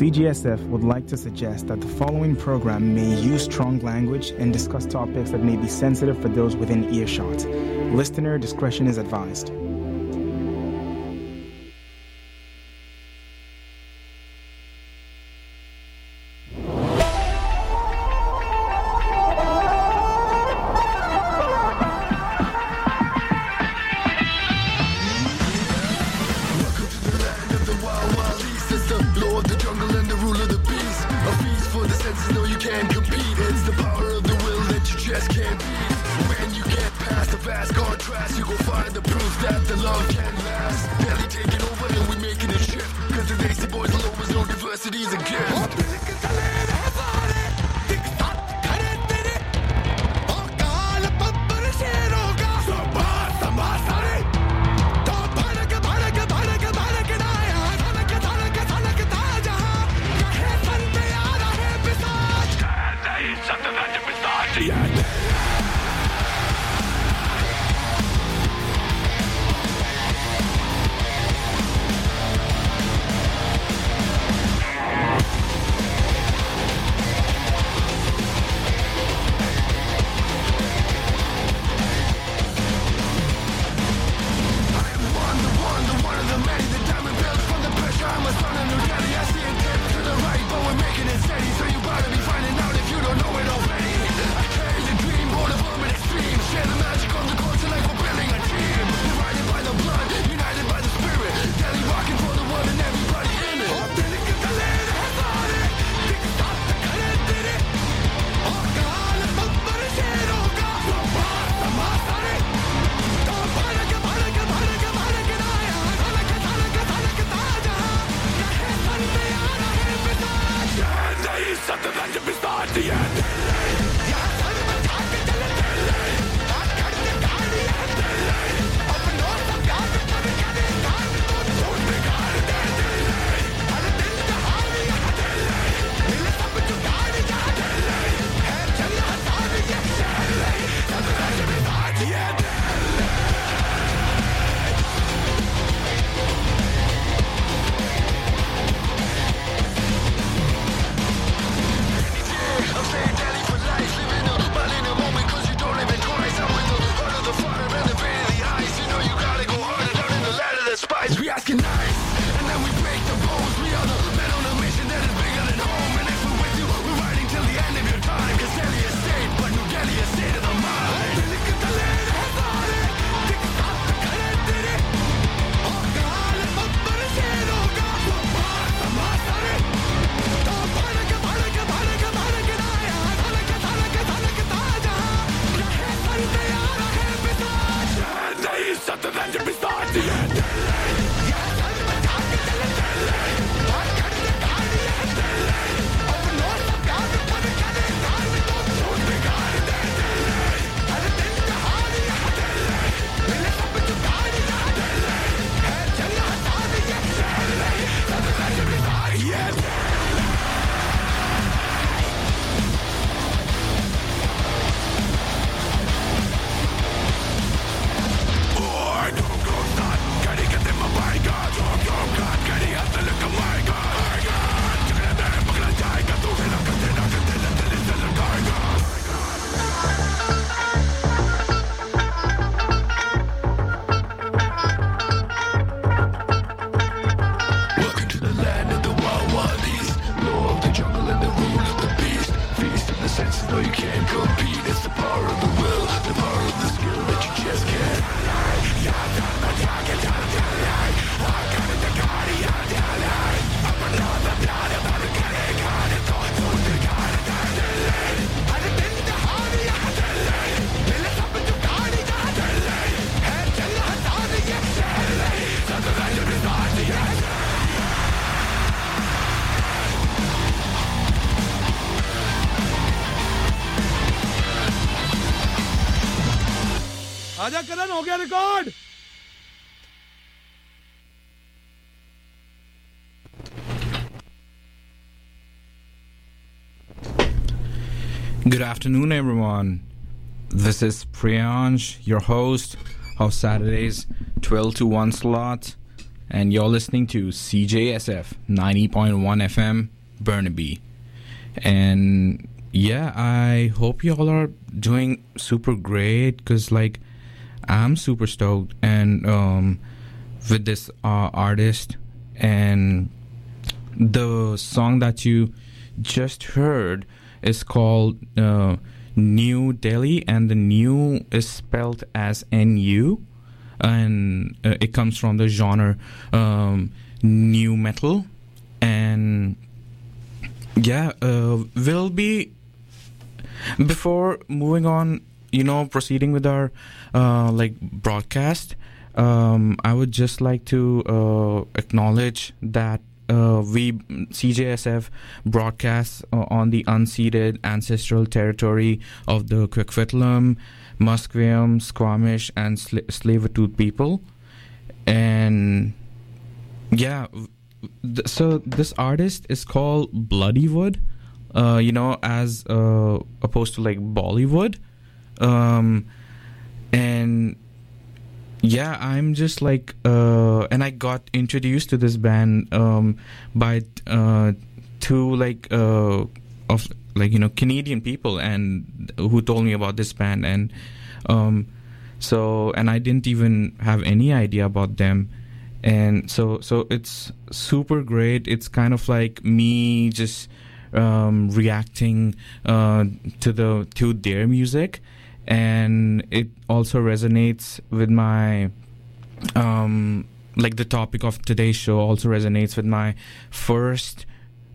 CGSF would like to suggest that the following program may use strong language and discuss topics that may be sensitive for those within earshot. Listener discretion is advised. आजा करण हो गया record Good afternoon, everyone. This is Priyansh, your host of Saturday's 12 to 1 slot. and you're listening to CJSF 90.1 FM, Burnaby. And yeah, I hope you all are doing super great, because like I'm super stoked and with this artist. And the song that you just heard is called New Delhi, and the new is spelled as NU, and it comes from the genre new metal. And yeah, we'll be, before moving on, proceeding with our like broadcast, I would just like to acknowledge that we CJSF broadcasts on the unceded ancestral territory of the Coquitlam, Musqueam, Squamish, and Tsleil-Waututh people. And yeah, so this artist is called Bloodywood, as opposed to like Bollywood. And yeah, I'm just like, and I got introduced to this band by two Canadian people, and who told me about this band, and and I didn't even have any idea about them, and so it's super great. It's kind of like me just reacting to their music. And it also resonates with my like the topic of today's show also resonates with my first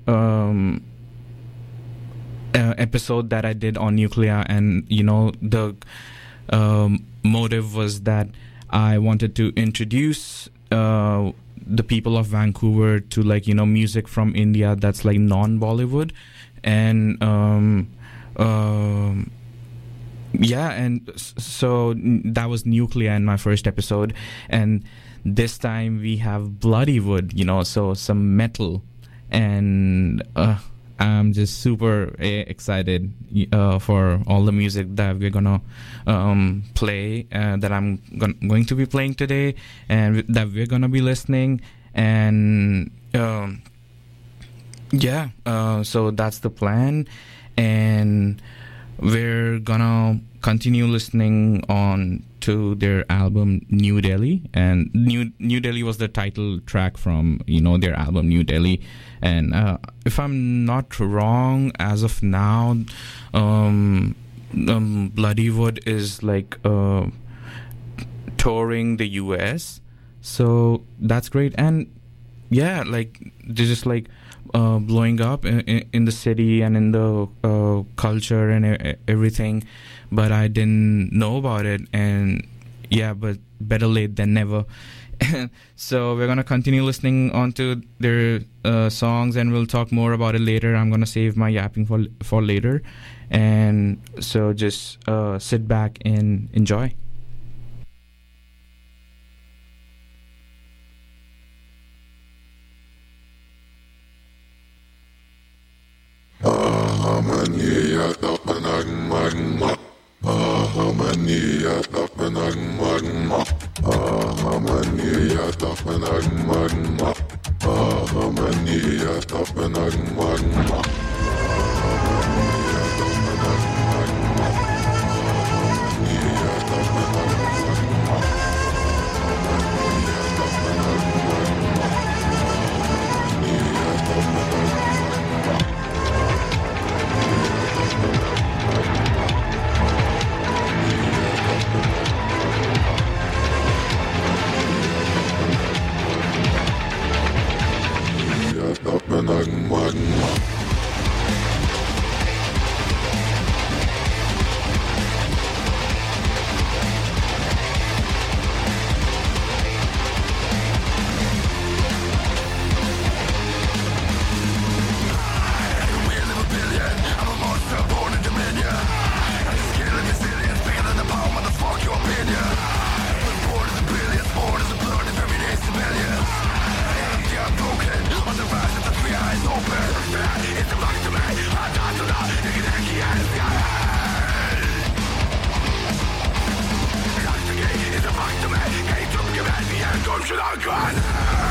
episode that I did on Nuclear. And the motive was that I wanted to introduce the people of Vancouver to music from India that's like non-Bollywood. And yeah, and so that was Nuclear in my first episode, and this time we have Bloodywood, so some metal, and I'm just super excited for all the music that we're gonna play, that I'm going to be playing today, and that we're gonna be listening, and yeah, so that's the plan, and we're gonna continue listening on to their album New Delhi, and New Delhi was the title track from their album New Delhi. And if I'm not wrong, as of now, Bloodywood is like touring the US, so that's great. And yeah, like they're just like blowing up in the city and in the culture and everything, but I didn't know about it. And yeah, but better late than never. So we're gonna continue listening onto their songs, and we'll talk more about it later. I'm gonna save my yapping for later, and so just sit back and enjoy. Should I go?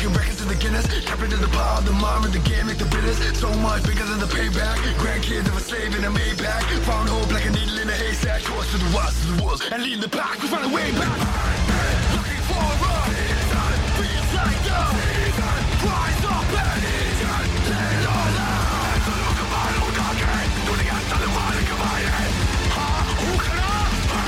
Breaking records in the Guinness, tapping in the power, the mind with the game, make the bitters. So much bigger than the payback. Grandkids of a slave in a Maybach. Found hope like a needle in a haystack. Towards to the rest of the world and leading the pack. We find a way back. Looking for a run. Feels like the rise up and let it all out. So look at my own darkness. Don't get to the one in my head. Who can I?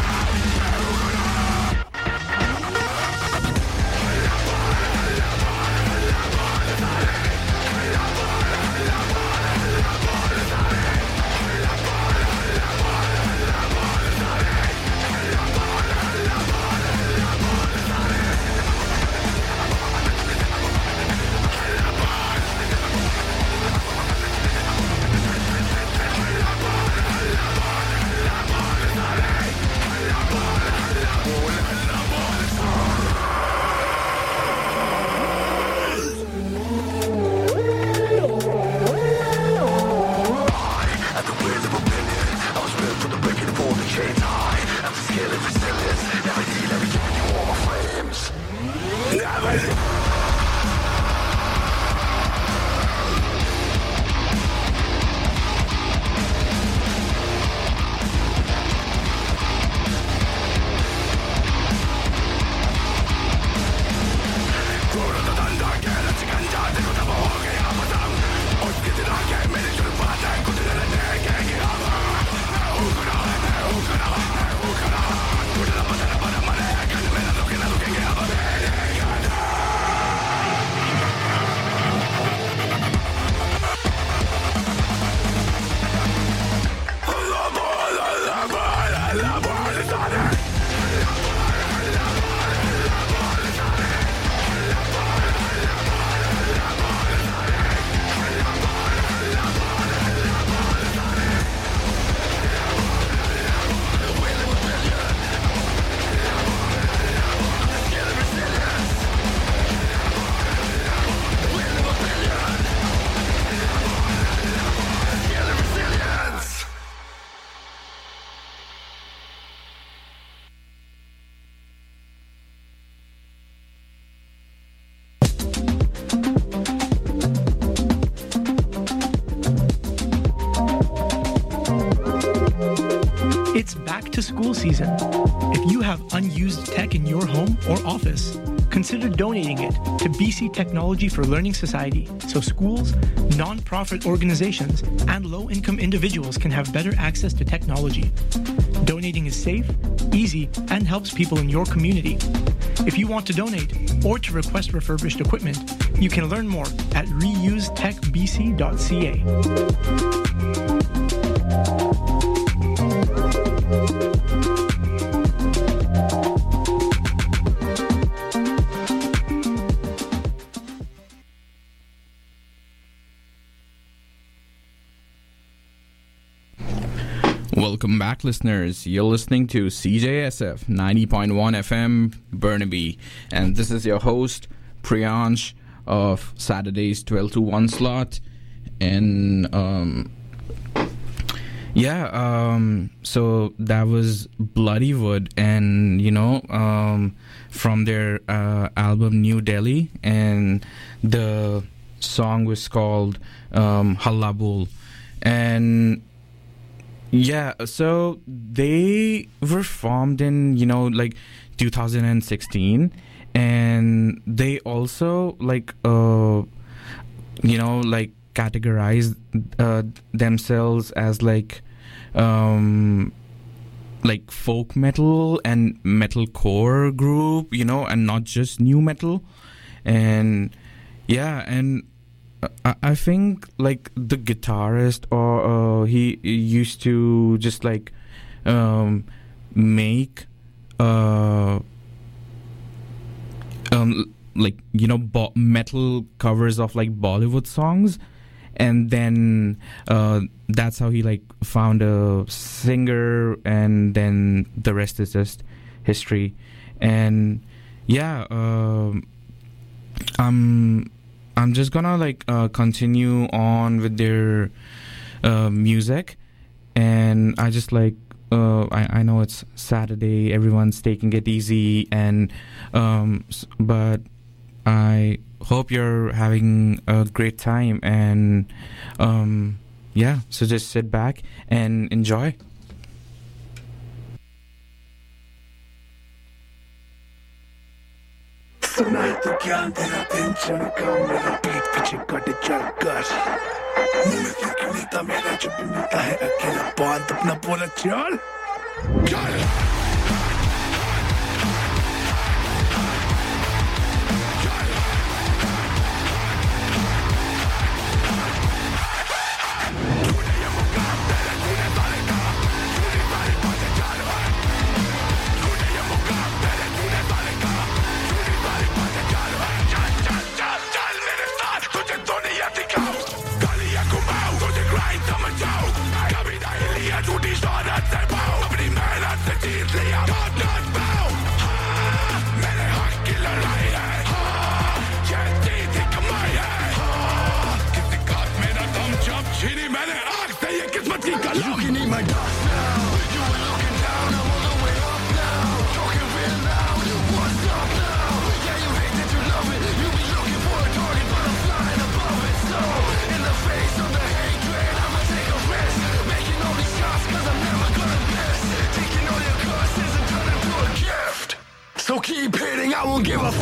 It's back to school season. If you have unused tech in your home or office, consider donating it to BC Technology for Learning Society so schools, non-profit organizations, and low-income individuals can have better access to technology. Donating is safe, easy, and helps people in your community. If you want to donate or to request refurbished equipment, you can learn more at reusetechbc.ca. Welcome back, listeners. You're listening to CJSF 90.1 FM Burnaby, and this is your host Priyansh of Saturday's 12 to 1 slot. And so that was Bloodywood, and from their album New Delhi, and the song was called Hallabul. And yeah, so they were formed in 2016, and they also categorize themselves as folk metal and metalcore group, and not just new metal. And yeah, and I think the guitarist, or he used to just make metal covers of Bollywood songs, and then that's how he found a singer, and then the rest is just history. And yeah, I'm just gonna continue on with their music, and I just I know it's Saturday, everyone's taking it easy, and but I hope you're having a great time, and yeah, so just sit back and enjoy. सुना है तो ज्ञान तेरा दिन चढ़का मेरा पीठ पीछे cut चल कर मुंह में फिर क्यों नीता मेरा जब भी मिलता है अकेला बात अपना बोला चल चल Looking in my dust now, you were looking down, I'm all the way up now, talking real loud, what's up now? Yeah, you hate that you love it, you be looking for a target, but I'm flying above it. So, in the face of the hatred, I'ma take a risk, making all these shots cause I'm never gonna miss, taking all your curses and turn them to a gift. So keep hitting, I won't give a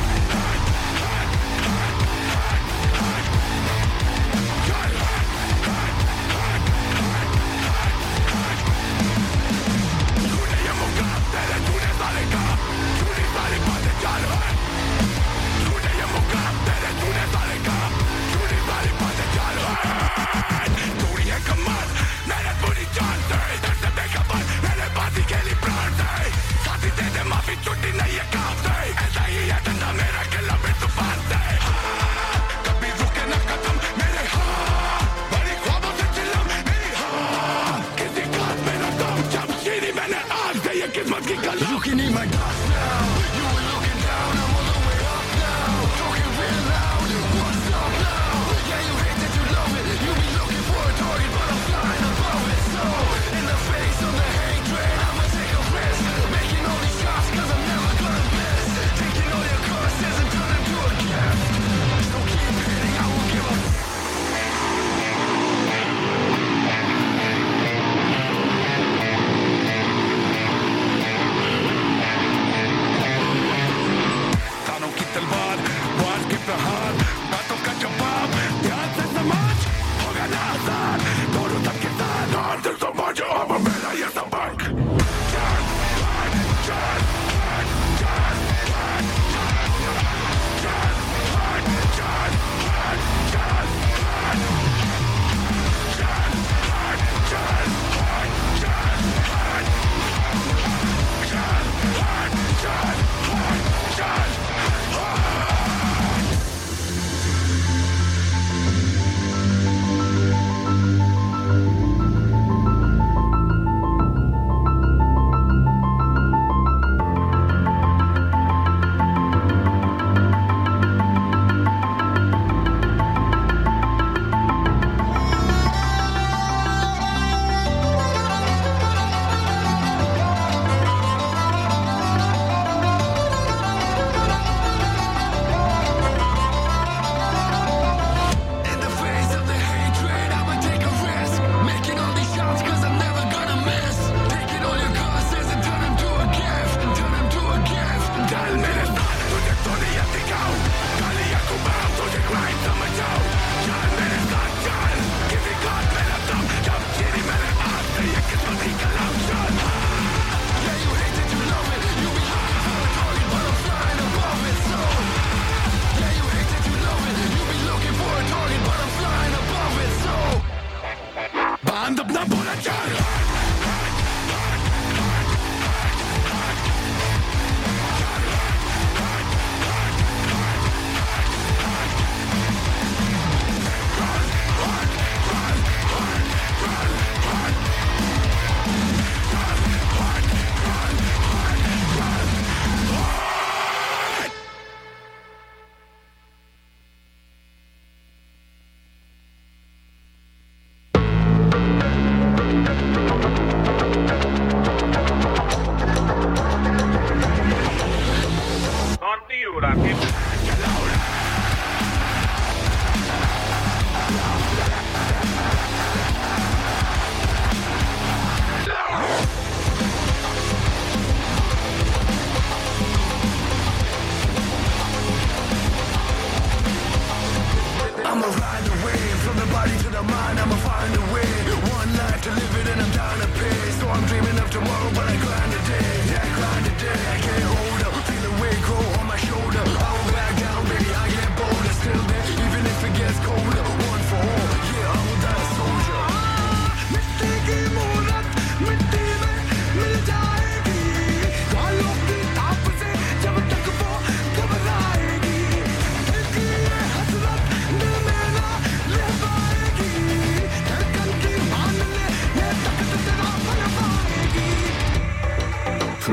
Looking in my dust now, you were looking down, I'm all the way up now, talking real loud, what's up now? Yeah, you hate that you love it, you be looking for a target, but I'm flying above it. So, in the face of the hatred, I'ma take a risk, making all these shots cause I'm never gonna miss, taking all your curses and turn them to a gift. So keep hitting, I won't give up.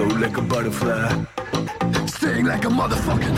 Float like a butterfly, sting like a motherfucking.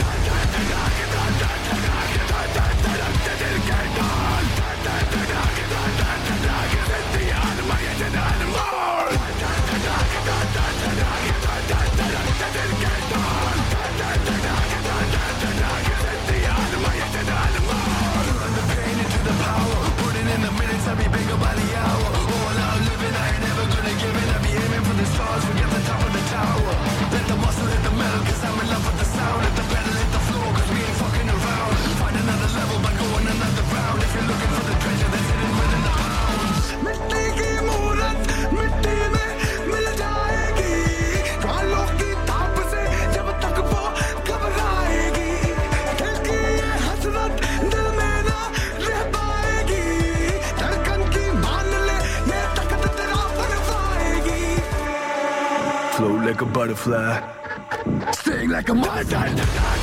Float like a butterfly, sting like a motherfucker.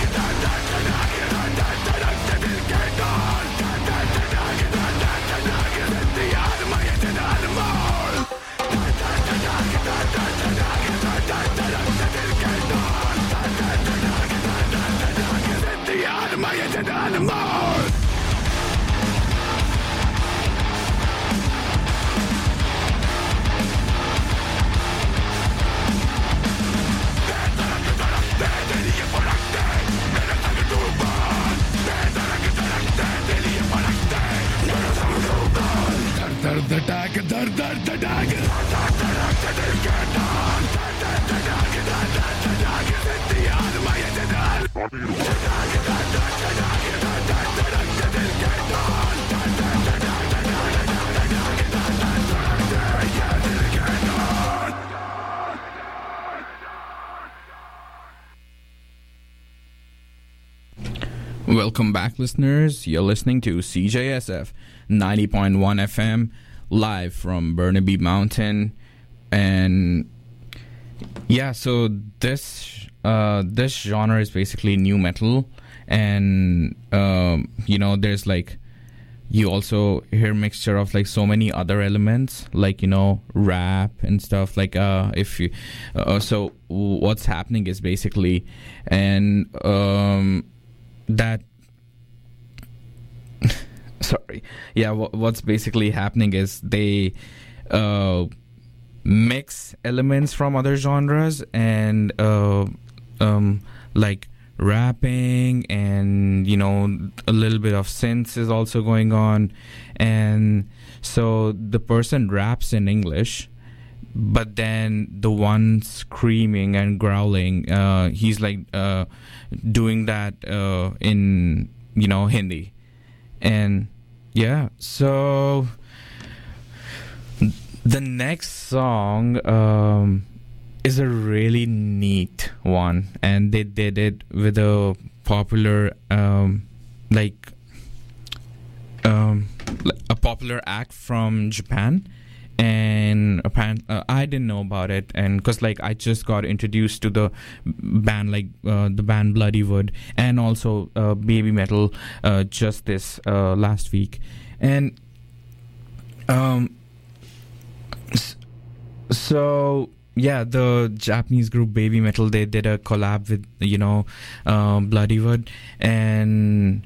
Welcome back, listeners. You're listening to CJSF 90.1 FM, live from Burnaby Mountain. And yeah, so this genre is basically new metal. And, there's like, you also hear mixture of like so many other elements, like, rap and stuff. Like, so what's happening is basically, and, that sorry yeah what's basically happening is they mix elements from other genres and like rapping, and a little bit of synths is also going on. And so the person raps in English, but then the one screaming and growling, he's like doing that in Hindi. And yeah, so the next song is a really neat one, and they did it with a popular a popular act from Japan. And apparently, I didn't know about it, and because I just got introduced to the band, the band Bloodywood, and also Baby Metal just this last week. And so yeah, the Japanese group Baby Metal, they did a collab with Bloodywood, and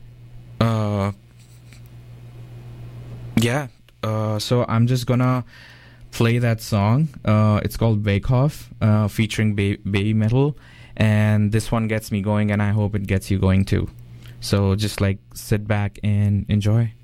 so I'm just gonna play that song. It's called Bake Off, featuring Baby Metal, and this one gets me going, and I hope it gets you going too. So just sit back and enjoy.